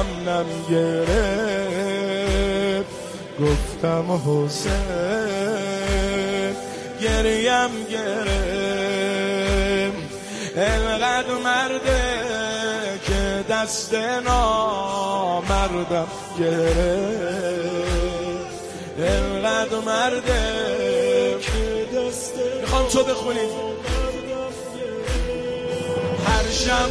دلم نم گرفت گفتم حسین گریم گرفت اینقدر مرده که دست نامردم گرفت اینقدر مرده که دست میخوام تو بخونی هر شب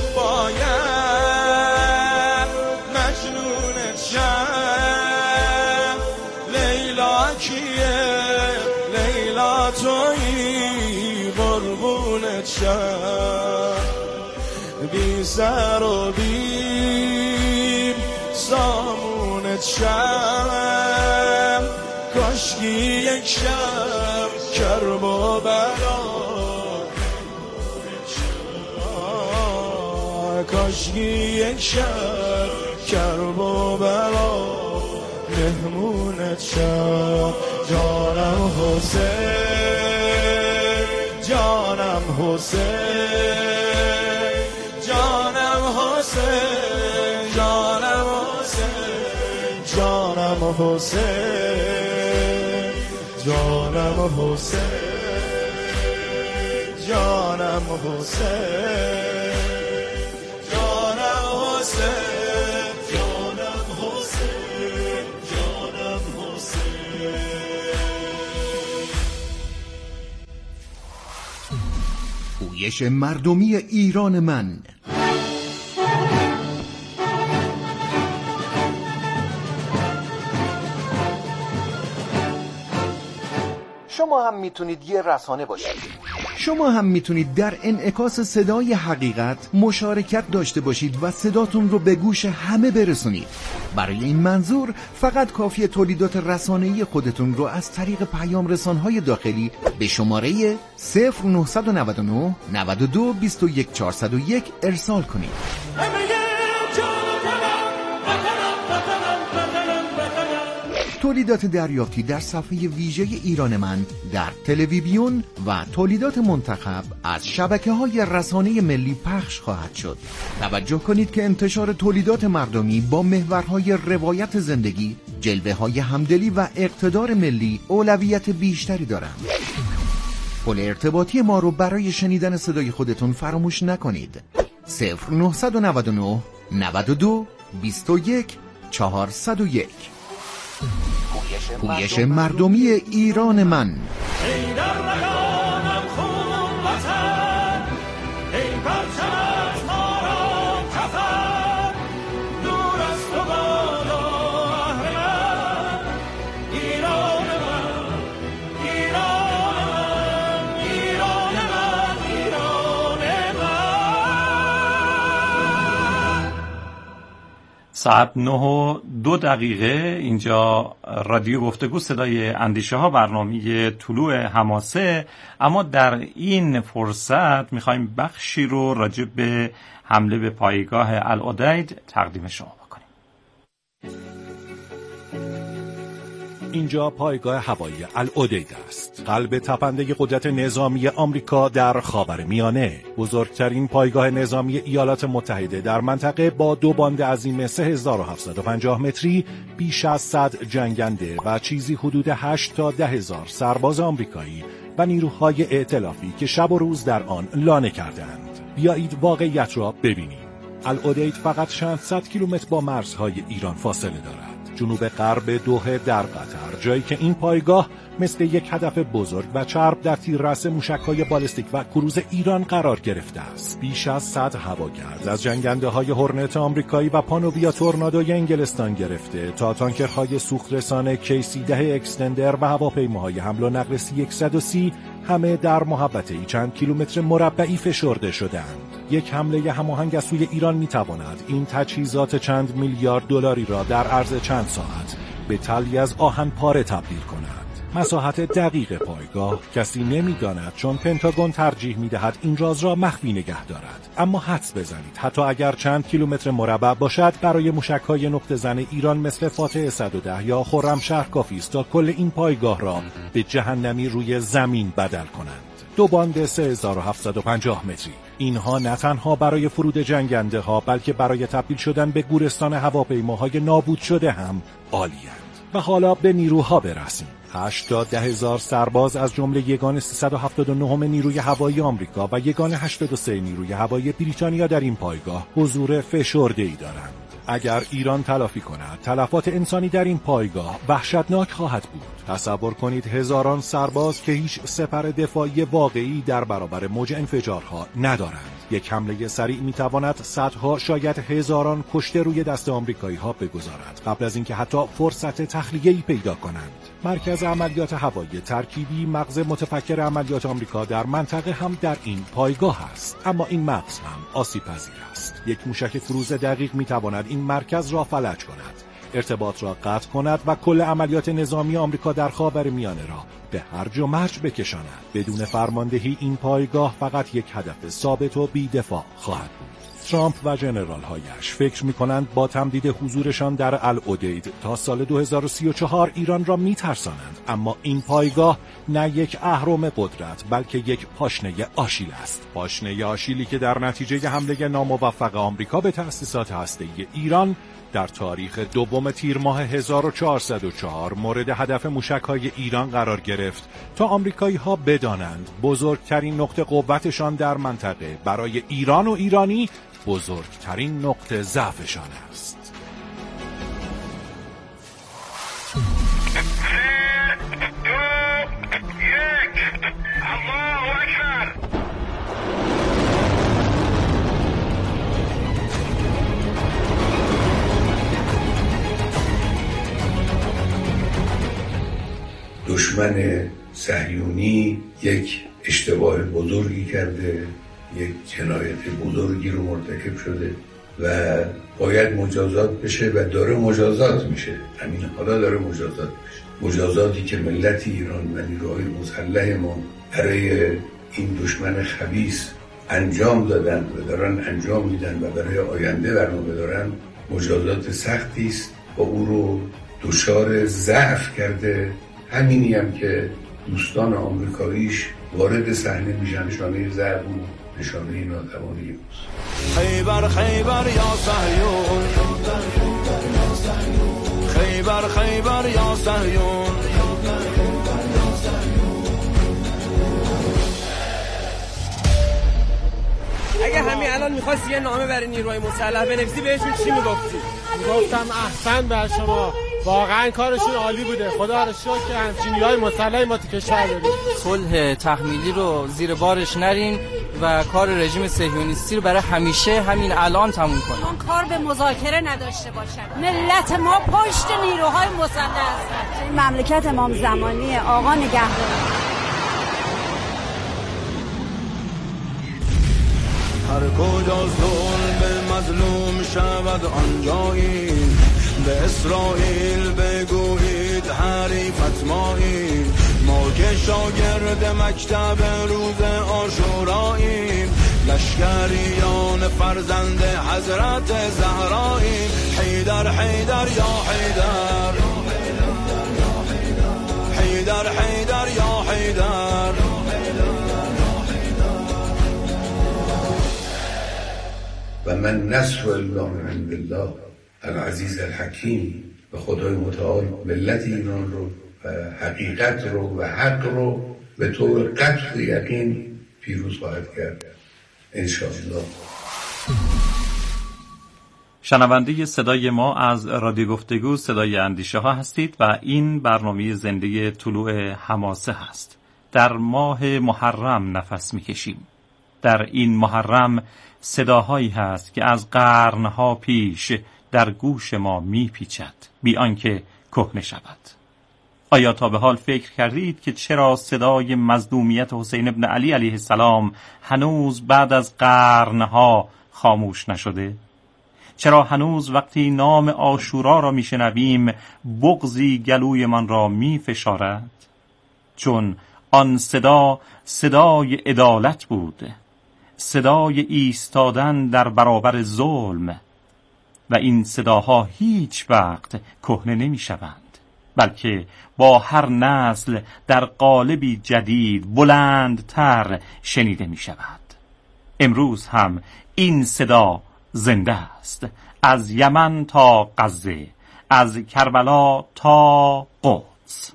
باید مجنونت شم لیلا کیه لیلا تویی قربونت شم بی سر و بی سامونت شم کاشکی یک شب کرب و بلا کاشکی یک شب کرب و بلا مهمونت شب جانم حسین جانم حسین جانم حسین جانم حسین جانم حسین جانم حسین جانم حسین پویش مردمی ایران من. شما هم میتونید یه رسانه باشید. شما هم میتونید در انعکاس صدای حقیقت مشارکت داشته باشید و صداتون رو به گوش همه برسونید. برای این منظور فقط کافیه تولیدات رسانه‌ای خودتون رو از طریق پیام رسان‌های داخلی به شماره 0999 92 21 401 ارسال کنید. تولیدات دریافتی در صفحه ویژه ایران من در تلویزیون و تولیدات منتخب از شبکه‌های رسانه ملی پخش خواهد شد. توجه کنید که انتشار تولیدات مردمی با محورهای روایت زندگی، جلوه‌های همدلی و اقتدار ملی اولویت بیشتری دارند. پل ارتباطی ما رو برای شنیدن صدای خودتون فراموش نکنید. 0999 92 21 401. پویش مردمی ایران من. ساعت 9:02 اینجا رادیو گفتگو صدای اندیشه ها، برنامه طلوع حماسه. اما در این فرصت میخوایم بخشی رو راجع به حمله به پایگاه العدید تقدیم شما بکنیم. اینجا پایگاه هوایی العدید است، قلب تپنده قدرت نظامی آمریکا در خاورمیانه، بزرگترین پایگاه نظامی ایالات متحده در منطقه با دو باند عظیم 3750 متری، بیش از 100 جنگنده و چیزی حدود 8 تا 10,000 سرباز آمریکایی و نیروهای ائتلافی که شب و روز در آن لانه کردند. بیایید واقعیت را ببینیم. العدید فقط چند صد کیلومتر با مرزهای ایران فاصله دارد. جنوب غرب دوحه در قطر، جایی که این پایگاه مثل یک هدف بزرگ و چرب در تیررس موشک‌های بالستیک و کروز ایران قرار گرفته است. بیش از 100 هواگرد از جنگنده‌های هورنت آمریکایی و پانویا تورنادوی انگلستان گرفته تا تانکرهای سوخترسان KC-10 اکستندر و هواپیماهای حمل و نقل C-130 همه در محوطه‌ای چند کیلومتر مربعی فشرده شدند. یک حمله هماهنگ از سوی ایران می‌تواند این تجهیزات چند میلیارد دلاری را در عرض چند ساعت به تلی از آهن پاره تبدیل کند. مساحت دقیق پایگاه کسی نمی‌داند، چون پنتاگون ترجیح می‌دهد این راز را مخفی نگه دارد. اما حدس بزنید حتی اگر چند کیلومتر مربع باشد، برای موشک‌های نقطه زن ایران مثل فاتح 110 یا خرمشهر کافی است تا کل این پایگاه را به جهنمی روی زمین بدل کنند. دو باند 3750 متری. اینها نه تنها برای فرود جنگنده ها بلکه برای تبدیل شدن به گورستان هواپیماهای نابود شده هم عالی‌اند. و حالا به نیروها برسیم. 8 تا 10,000 سرباز از جمله یگان 379 نیروی هوایی آمریکا و یگان 83 نیروی هوایی بریتانیا در این پایگاه حضور فشرده‌ای دارند. اگر ایران تلافی کند، تلفات انسانی در این پایگاه وحشتناک خواهد بود. تصور کنید هزاران سرباز که هیچ سپر دفاعی واقعی در برابر موج انفجارها ندارند. یک حمله سریع میتواند صدها شاید هزاران کشته روی دست آمریکایی‌ها بگذارد قبل از اینکه حتی فرصت تخلیه‌ای پیدا کنند. مرکز عملیات هوایی ترکیبی مغز متفکر عملیات آمریکا در منطقه هم در این پایگاه است. اما این مغز هم آسیب‌پذیر است. یک موشک کروز دقیق میتواند این مرکز را فلج کند، ارتباط را قطع کند و کل عملیات نظامی آمریکا در خاورمیانه را به هرج و مرج بکشاند. بدون فرماندهی این پایگاه فقط یک هدف ثابت و بی‌دفاع خواهد بود. ترامپ و ژنرال‌هایش فکر می‌کنند با تمدید حضورشان در العدید تا سال 2034 ایران را می‌ترسانند، اما این پایگاه نه یک اهرم قدرت بلکه یک پاشنه آشیل است. پاشنه آشیلی که در نتیجه حمله ناموفق آمریکا به تأسیسات هسته‌ای ایران در تاریخ 2 تیر ماه 1404 مورد هدف موشک‌های ایران قرار گرفت تا آمریکایی‌ها بدانند بزرگترین نقطه قوتشان در منطقه برای ایران و ایرانی بزرگترین نقطه ضعفشان است. دشمن صهیونی یک اشتباه بزرگی کرده، یک جنایت بزرگی رو مرتکب شده و باید مجازات بشه و داره مجازات میشه. همین حالا داره مجازات میشه. مجازاتی که ملت ایران و نیروهای مسلح ما برای این دشمن خبیث انجام دادن و دارن انجام میدن و برای آینده برنامه دارن مجازات سختی است و او رو دچار ضعف کرده. همینی هم که دوستان آمریکاییش وارد صحنه میشن، نشانه ضعف و نشانه ناتوانی است. خیبر خیبر یا صهیون، خیبر خیبر یا صهیون. اگه همین الان می‌خواستی یه نامه برای نیروهای مسلح بنویسی بهشون چی میگفتی؟ میگفتم احسن بر شما، واقعا کارشون عالی بوده، خدا رو شکر که همچین نیروهای مسلح ما تو کشور داریم. صلح تحمیلی رو زیر بارش نرین و کار رژیم صهیونیستی رو برای همیشه همین الان تموم کنن. اون کار به مذاکره نداشته باشن. ملت ما پشت نیروهای مسلح هستن. این مملکت امام زمانی آقا نگهدار. هر کجا ظلم مظلوم شود آنجاییم، به اسرائیل بگویید حریفت ماییم. ما که شاگرد مکتب روز عاشوراییم، لشکریان فرزند حضرت زهراییم. حیدر حیدر یا حیدر، حیدر حیدر یا حیدر. و من نصر الله من عند الله العزیز الحکیم. و خدای متعال ملت ایران رو و حقیقت رو و حق رو به طور قطع یقین پیروز خواهد کرد انشاءالله. شنونده صدای ما از رادیو گفتگو صدای اندیشه ها هستید و این برنامه زنده طلوع حماسه هست. در ماه محرم نفس میکشیم. در این محرم صداهایی هست که از قرنها پیش در گوش ما میپیچد بی آنکه کهنه شود. آیا تا به حال فکر کردید که چرا صدای مظلومیت حسین ابن علی علیه السلام هنوز بعد از قرنها خاموش نشده؟ چرا هنوز وقتی نام عاشورا را میشنویم بغضی گلوی من را میفشارد؟ چون آن صدا صدای عدالت بود، صدای ایستادن در برابر ظلم، و این صداها هیچ وقت کهنه نمی شوند. بلکه با هر نسل در قالبی جدید بلندتر شنیده می شود. امروز هم این صدا زنده است، از یمن تا غزه، از کربلا تا قدس.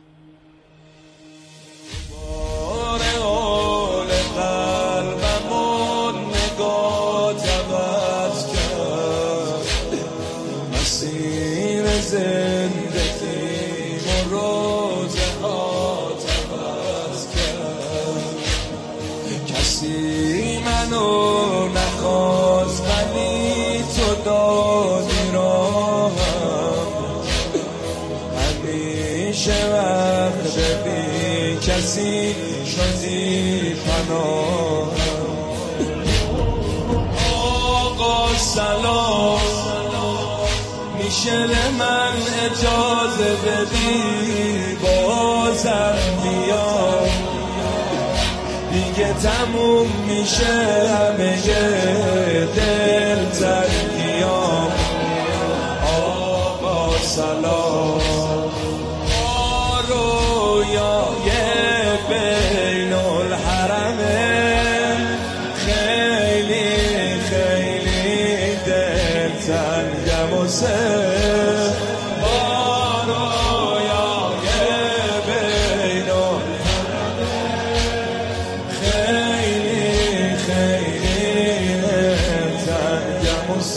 کسی شدی پناه. آقا سلام، میشه به من اجازه بدی بازم بیام، دیگه تموم میشه همه دل تنگیام. آقا سلام، بین الحرمه خیلی خیلی دل تنگم و بین الحرمه خیلی خیلی دل تنگم و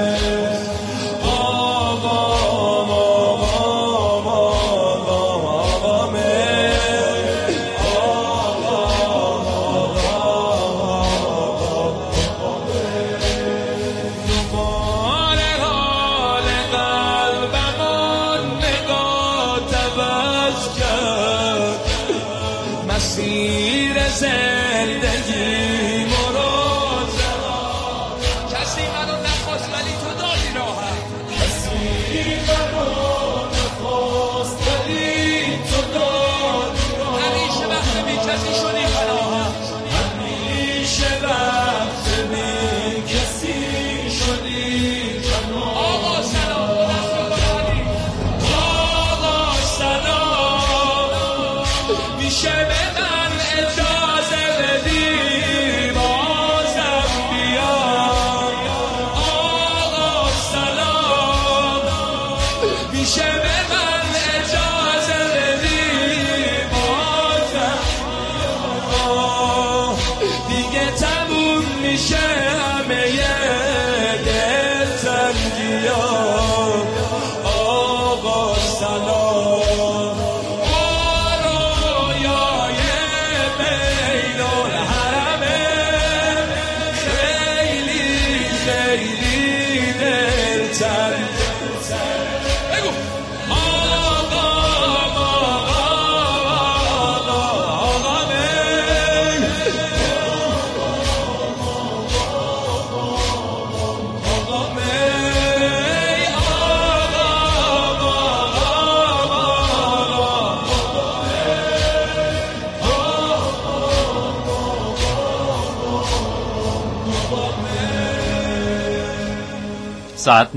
ساعت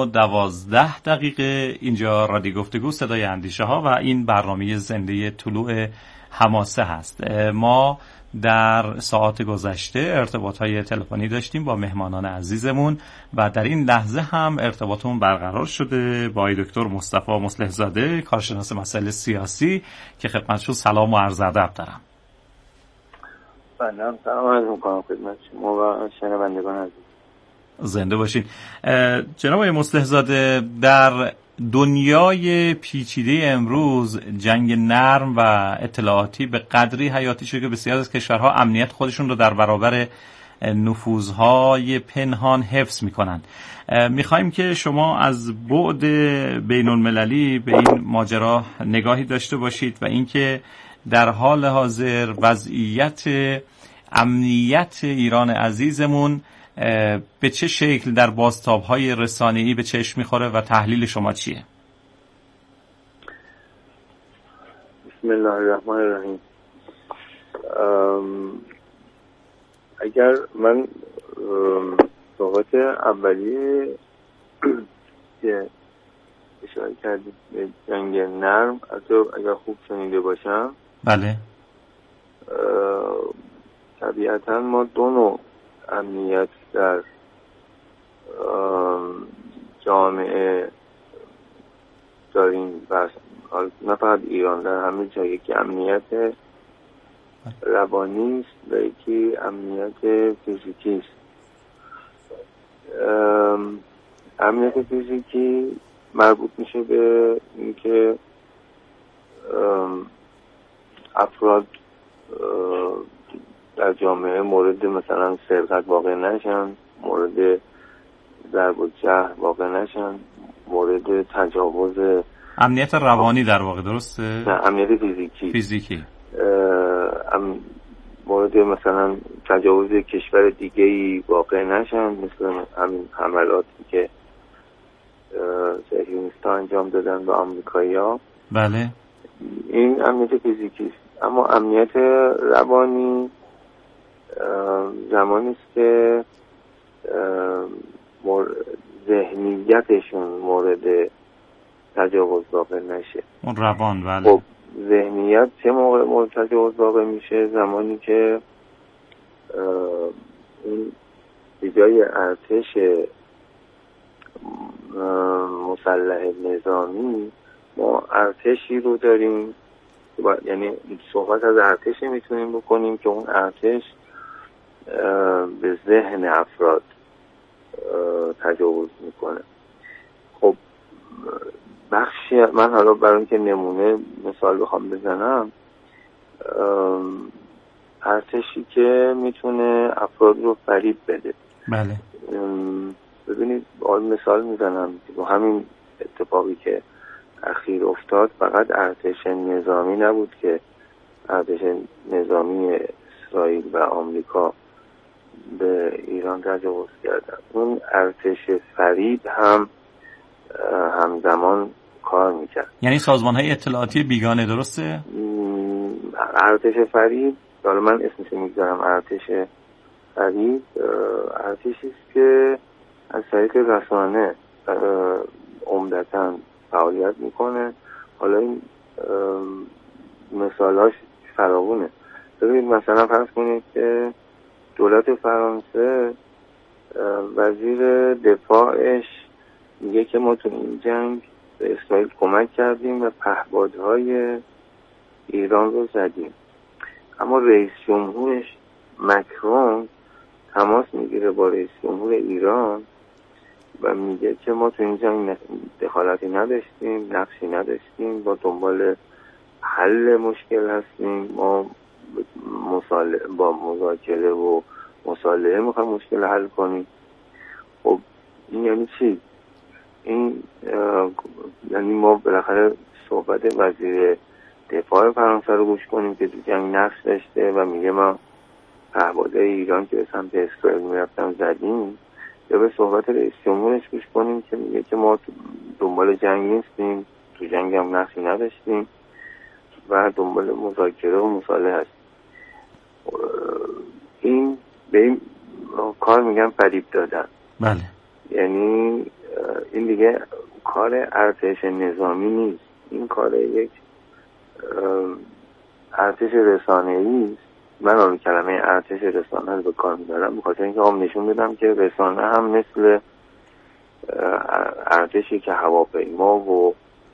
9:12 اینجا رادیو گفتگو صدای اندیشه ها و این برنامه زنده طلوع حماسه هست. ما در ساعات گذشته ارتباط‌های تلفنی داشتیم با مهمانان عزیزمون و در این لحظه هم ارتباطمون برقرار شده با دکتر مصطفی مصلح زاده، کارشناس مسائل سیاسی که خدمتشون سلام و عرض ادب دارم. بله، سلام عرض می‌کنم خدمت شما و شنوندگان عزیز. زنده باشین. جناب مصلح زاده، در دنیای پیچیده امروز جنگ نرم و اطلاعاتی به قدری حیاتی شده که بسیار از کشورها امنیت خودشون رو در برابر نفوذهای پنهان حفظ میکنن. میخوایم که شما از بعد بین المللی به این ماجرا نگاهی داشته باشید و اینکه در حال حاضر وضعیت امنیت ایران عزیزمون به چه شکل در بازتاب‌های رسانه‌ای به چشم می‌خوره و تحلیل شما چیه؟ بسم الله الرحمن الرحیم. اگر من صحبت اولیه که اشاره کردید به جنگ نرم. حتی اگر خوب شنیده باشم بله طبیعتا ما دو نوع امنیت در جامعه داریم، نه فقط ایران، در همه جایی، یکی امنیت روانی است و یکی امنیت فیزیکی است. امنیت فیزیکی مربوط میشه به اینکه افراد در جامعه مورد مثلا سرقت واقع نشن، مورد ضرب و جرح واقع نشن، مورد تجاوز. امنیت روانی در واقع، درسته؟ نه، امنیت فیزیکی. مورد مثلا تجاوز کشور دیگه‌ای واقع نشن، مثل همین حملاتی که صهیونیست‌ها انجام دادن به آمریکایی‌ها. بله. این امنیت فیزیکی است. اما امنیت روانی زمانی است که ذهنیتشون مورد تجاوز واقع نشه. اون روان. بله. خب ذهنیت چه موقع مورد تجاوز واقع میشه؟ زمانی که این به جای ارتش مسلح نظامی ما ارتشی رو داریم، یعنی صحبت از ارتشی میتونیم بکنیم که اون ارتش به ذهن افراد تجاوز میکنه. خب بخشی من حالا برای اینکه نمونه مثال بخوام بزنم، ارتشی که میتونه افراد رو فریب بده. بله. ببینید مثال میزنم با همین اتفاقی که اخیر افتاد، فقط ارتش نظامی نبود که ارتش نظامی اسرائیل و آمریکا به ایران تجاوز کردن، اون ارتش فریب هم همزمان کار میکرد. یعنی سازمان‌های اطلاعاتی بیگانه، درسته؟ ارتش فریب، حالا من اسمش میگذارم ارتش فریب، ارتشی است که از طریق رسانه عمدتاً فعالیت میکنه. حالا این مثالاش فراوونه. ببینید مثلا فرض کنید که دولت فرانسه وزیر دفاعش میگه که ما تو این جنگ به اسرائیل کمک کردیم و پهپادهای ایران رو زدیم، اما رئیس جمهورش مکرون تماس میگیره با رئیس جمهور ایران و میگه که ما تو این جنگ دخالتی نداشتیم، نقشی نداشتیم، با دنبال حل مشکل هستیم، ما با مذاکره و مصالحه میخوایم مشکل حل کنیم. خب این یعنی چی؟ این یعنی ما بالاخره صحبت وزیر دفاع فرانسه رو گوش کنیم که تو جنگ نقش داشته و میگه ما پهپادهای ایران که به سمت اسرائیل میرفتن زدیم، یا به صحبت رئیس جمهورش گوش کنیم که میگه که ما دنبال جنگ نیستیم، تو جنگ هم نقشی نداشتیم و دنبال مذاکره و مصالحه هستیم. این به این کار میگن فریب دادن. بله. یعنی این دیگه کار ارتش نظامی نیست، این کار یک ارتش رسانه‌ای است. من اون کلمه ارتش رسانه رو به کار میبرم بخاطر اینکه هم نشون بدم که رسانه هم مثل ارتشی که هواپیما و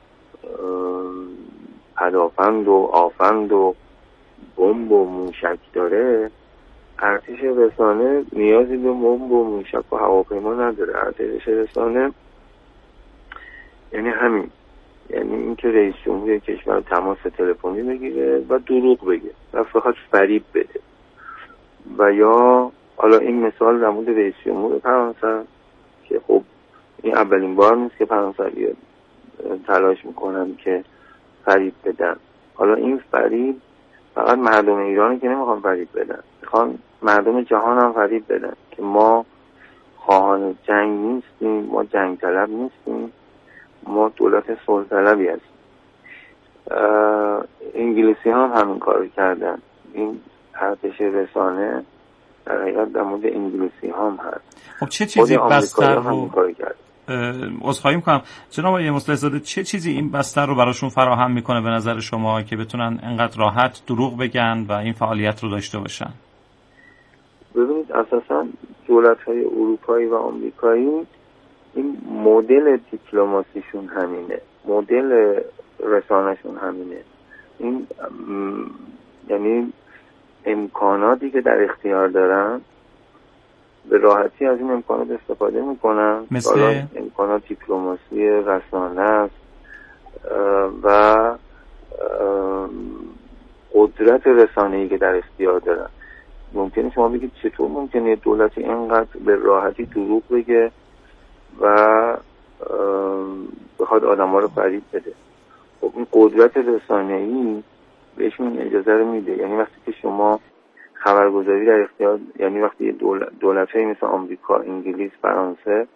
پدافند و آفند و بمب و موشک داره، ارتش رسانه نیازی به بمب و موشک و هواپیما نداره. ارتش رسانه یعنی همین، یعنی اینکه رئیس جمهور کشور تماس تلفنی بگیره و دروغ بگه و فقط فریب بده. و یا حالا این مثال در مورد رئیس جمهور فرانسه که خب این اولین بار نیست که فرانسوی‌ها تلاش میکنن که فریب بدن. حالا این فریب فقط مردم ایرانی که نمیخوان فریب بدن، میخوان مردم جهان هم فریب بدن که ما خواهان جنگ نیستیم، ما جنگ طلب نیستیم، ما دولت صلح طلبی هستیم. انگلیسی هم همین کار کردن. این ارتش رسانه در حقیقت در مورد انگلیسی هم هست. خب چه چیزی بستر رو عذرخواهی می‌کنم جناب آقای مصلح‌زاده، چه چیزی این بستر رو براشون فراهم میکنه به نظر شما که بتونن انقدر راحت دروغ بگن و این فعالیت رو داشته باشن؟ ببینید اساساً دولت‌های اروپایی و آمریکایی این مدل دیپلماسیشون همینه، مدل رسانه‌شون همینه. این یعنی امکاناتی که در اختیار دارن به راحتی از این امکانات استفاده میکنن. مثل امکانات دیپلماسی، رسانه است و قدرت رسانه‌ای که در اختیار دارن. ممکنه شما بگید چطور ممکنه دولتی اینقدر به راحتی دروغ بگه و بخواد آدم‌ها رو فریب بده؟ خب این قدرت رسانه‌ای بهشون اجازه رو میده. یعنی وقتی که شما خبرگزاری در اختیار، یعنی وقتی دولت‌های مثل آمریکا، انگلیس، فرانسه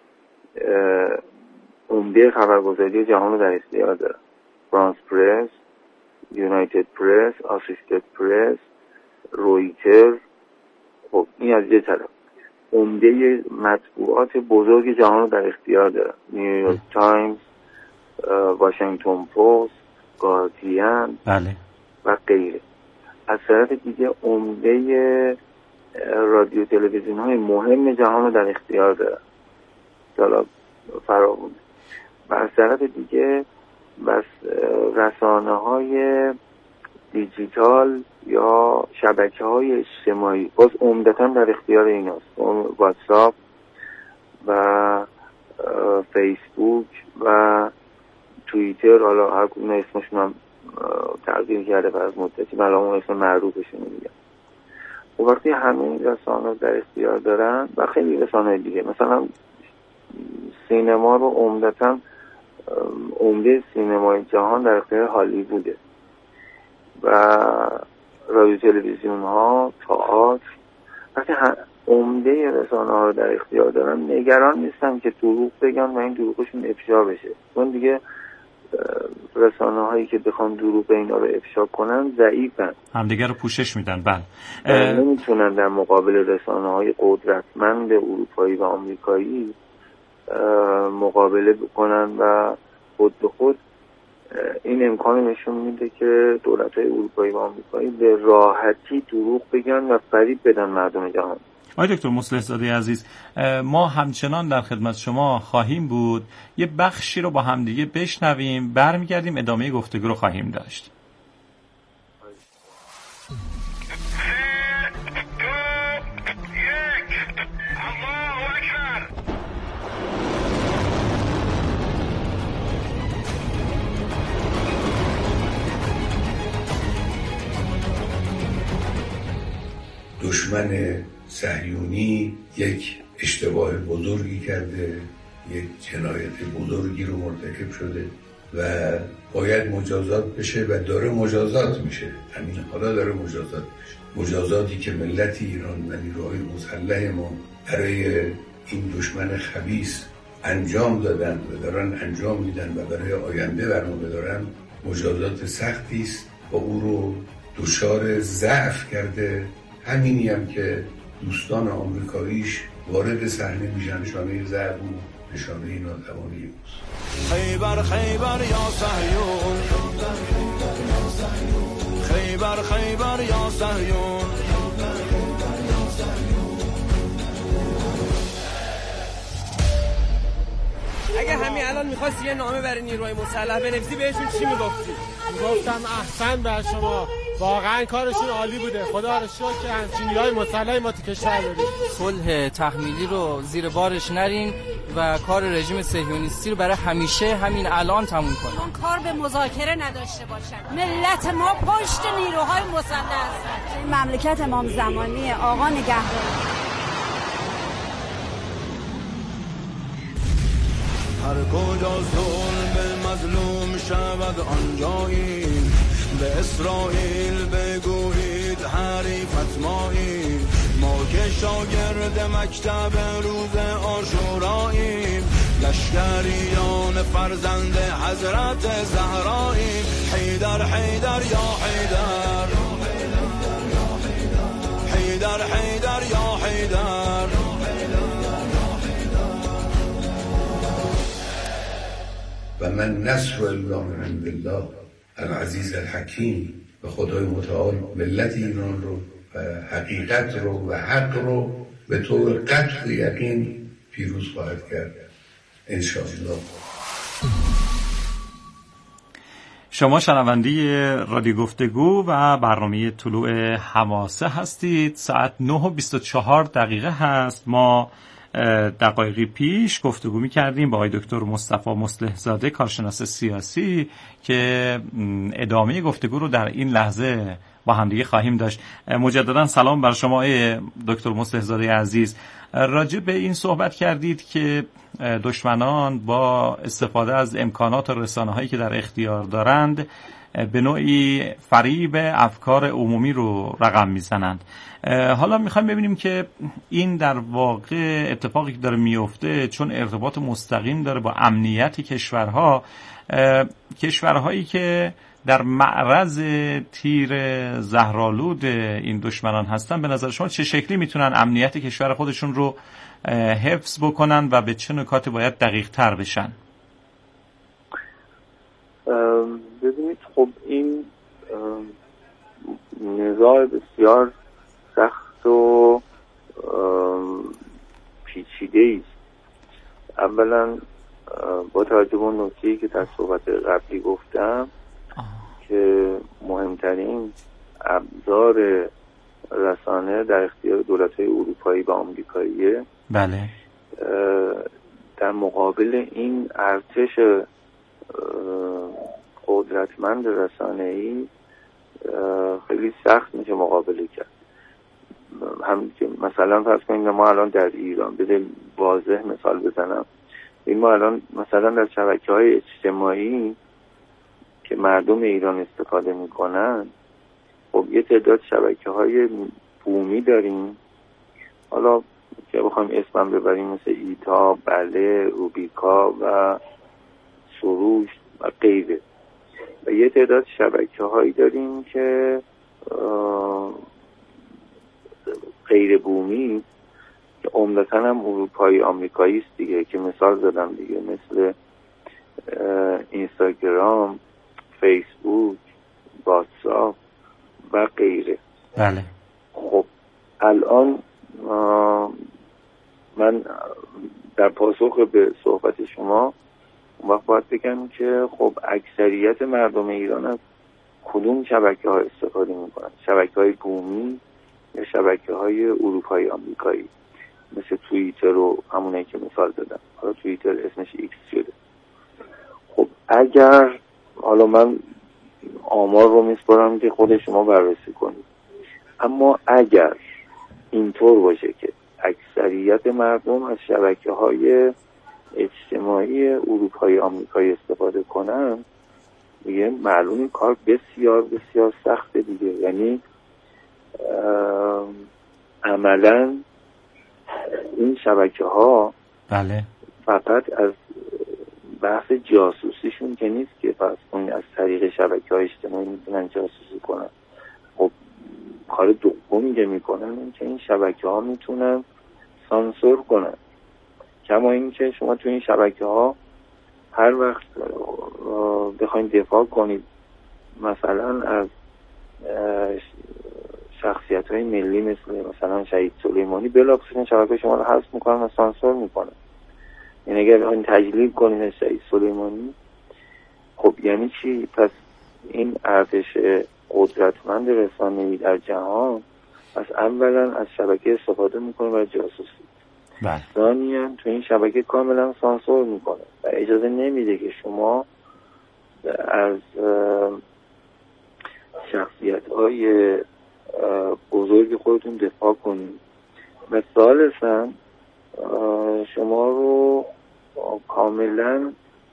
عمده خبرگزاری جهان رو در اختیار دارن، فرانس پرس، یونایتد پرس، آسوشیتد پرس، رویتر، خب این از یه طرف عمده مطبوعات بزرگ جهان رو در اختیار دارن، نیویورک تایمز، واشنگتن پست، گاردین بله و غیره. از طرف دیگه عمده رادیو تلویزیون های مهم جهان رو در اختیار دارن، حالا فراوونه. و از طرف دیگه بس رسانه های دیجیتال یا شبکه های اجتماعی باز عمدتاً در اختیار ایناست، واتساپ و فیسبوک و توییتر، حالا هر کدوم اسمشون هم تغییر کرده بعد از مدتی، من اون اسم معروفشون میگم. و وقتی همه رسانه در اختیار دارن و خیلی رسانه دیگه، مثلا سینما رو عمدتاً عمده سینمای جهان در اختیار هالیووده و رادیو تلویزیون ها، تئاتر. وقتی عمده رسانه ها رو در اختیار دارن نگران نیستن که دروغ بگن و این دروغشون افشا بشه، چون دیگه رسانه هایی که بخوان دروغ اینا رو افشا کنن ضعیفن، همدیگه رو پوشش میدن. بله نمیتونن در مقابل رسانه های قدرتمند اروپایی و آمریکایی مقابله بکنن و خود به خود این امکان نشون میده که دولت‌های اروپایی و آمریکایی به راحتی دروغ بگن و فریب بدن مردم جهان. آقای دکتر مصلح‌زاده عزیز، ما همچنان در خدمت شما خواهیم بود. یه بخشی رو با همدیگه بشنویم، برمیگردیم ادامه گفتگو رو خواهیم داشت. دشمن صهیونی یک اشتباه بزرگی کرده، یک جنایت بزرگی رو مرتکب شده و باید مجازات بشه و داره مجازات میشه. همین حالا داره مجازات میشه، مجازاتی که ملت ایران و نیروهای مسلح ما برای این دشمن خبیث انجام دادن و دارن انجام میدن و برای آینده برنامه دارن مجازات سختی است و او رو دچار ضعف کرده. همینی هم که دوستان آمریکاییش وارد صحنه میشن، نشانه ضعف و نشانه ناتوانی اوست. خیبر خیبر یا صهیون، خیبر خیبر یا صهیون. اگه همین الان می‌خواستی یه نامه برای نیروهای مسلح بنویسی بهشون چی میگفتی؟ گفتم احسن بر شما، واقعا کارشون عالی بوده، خدا رو شکر که همچین نیروهای مسلح ما تو کشور داریم. صلح تحمیلی رو زیر بارش نرین و کار رژیم صهیونیستی رو برای همیشه همین الان تموم کنن. اون کار به مذاکره نداشته باشن. ملت ما پشت نیروهای مسلح هستن. این مملکت امام زمانی آقا نگهدار. هر کجا ظلم مظلوم شود آنجاییم، به اسرائیل بگویید حریفت ماییم. ما که شاگرد مکتب روز عاشوراییم، لشکریان فرزند حضرت زهراییم. حیدر حیدر یا حیدر، حیدر حیدر یا حیدر. و من نصر الا من عند الله العزیز الحکیم. و خدای متعال ملت ایران رو و حقیقت رو و حق رو به طور قطع یقین پیروز خواهد کرد انشاءالله. شما شنونده رادیو گفتگو و برنامه طلوع حماسه هستید. ساعت 9:24 هست. ما دقایقی پیش گفتگو می‌کردیم با آقای دکتر مصطفی مصلح زاده، کارشناس سیاسی، که ادامه گفتگو رو در این لحظه با همدیگه خواهیم داشت. مجددا سلام بر شما آقای دکتر مصلح زاده عزیز. راجع به این صحبت کردید که دشمنان با استفاده از امکانات رسانه‌هایی که در اختیار دارند به نوعی فریب افکار عمومی رو رقم میزنند. حالا میخوایم ببینیم که این در واقع اتفاقی که داره میفته چون ارتباط مستقیم داره با امنیت کشورهایی که در معرض تیر زهرآلود این دشمنان هستن، به نظر شما چه شکلی میتونن امنیت کشور خودشون رو حفظ بکنن و به چه نکاتی باید دقیق تر بشن؟ ببینید خب این نزاع بسیار سخت و پیچیده است. اولا با توجه به نکته‌ای که در صحبت قبلی گفتم که مهمترین ابزار رسانه در اختیار دولت‌های اروپایی و آمریکاییه، بله، در مقابل این ارتش قدرتمند رسانه‌ای خیلی سخت میشه مقابله کرد. هم که مثلا فرض کنید ما الان در ایران، بده واضح مثال بزنم، این ما الان مثلا در شبکه‌های اجتماعی که مردم ایران استفاده میکنن، خب یه تعداد شبکه‌های بومی داریم، حالا که بخوایم اسمم ببریم مثل ایتا، بله، روبیکا و سروش و غیره، و یه تعداد شبکه‌هایی داریم که غیر بومی که عمدتاً هم اروپایی آمریکایی است دیگه، که مثال زدم دیگه، مثل اینستاگرام، فیسبوک، واتساپ و غیره. بله. خب الان من در پاسخ به صحبت شما اون وقت باید بگم که خب اکثریت مردم ایران از کدوم شبکه‌ها استفاده میکنن؟ شبکه‌های بومی یا شبکه‌های اروپایی آمریکایی، مثل توییتر و همونایی که مثال دادم. حالا توییتر اسمش ایکس شده. خب اگر، حالا من آمار رو میسپارم که خود شما بررسی کنید، اما اگر اینطور باشه که اکثریت مردم از شبکه‌های اجتماعی اروپایی آمریکایی استفاده کنن، دیگه معلومه کار بسیار بسیار سخته دیگه. یعنی عملا این شبکه‌ها بله فقط از بحث جاسوسیشون که نیست که فرض کنید از طریق شبکه‌های اجتماعی میتونن جاسوسی کنن. خب کار دومی که میکنن که این شبکه‌ها میتونن سانسور کنن. کما اینکه شما تو این شبکه‌ها هر وقت بخواید دفاع کنید مثلا از شخصیت‌های ملی مثلا شهید سلیمانی، بلاخص این شبکه شما رو حذف میکنن و سانسور میکنن. یعنی اگر بخواید تجلیل کنید از شهید سلیمانی، خب یعنی چی؟ پس این ارتش قدرتمند رسانه‌ای در جهان از اولا از شبکه استفاده میکنه برای جاسوسی، ثانیاً تو این شبکه کاملا سانسور میکنه و اجازه نمیده که شما از شخصیت‌های بزرگ خودتون دفاع کنید و ثالثاً شما رو کاملا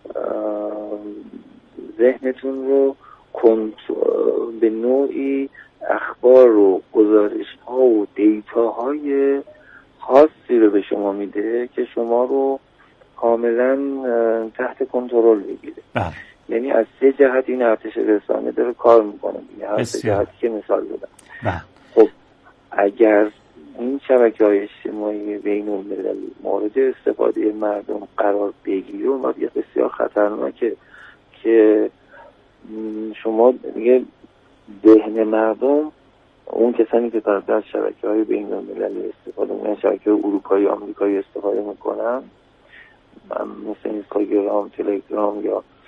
ذهنتون رو به نوعی اخبار و گزارش‌ها و دیتاهای خاصی رو به شما میده که شما رو کاملا تحت کنترل بگیره. یعنی از سه جهت این ارتش رسانه داره کار میکنه دیگه، هر سه جهتی که مثال دادم. خب اگر این شبکه‌های اجتماعی بین‌المللی مورد استفاده مردم قرار بگیره اون وقت بسیار خطرناکه که شما دیگه ذهن مردم، اون کسانی که در شبکه‌های بین‌المللی استفاده می‌کنن، شبکه‌های اروپایی آمریکایی استفاده می‌کنن، مثل اینستاگرام، تلگرام یا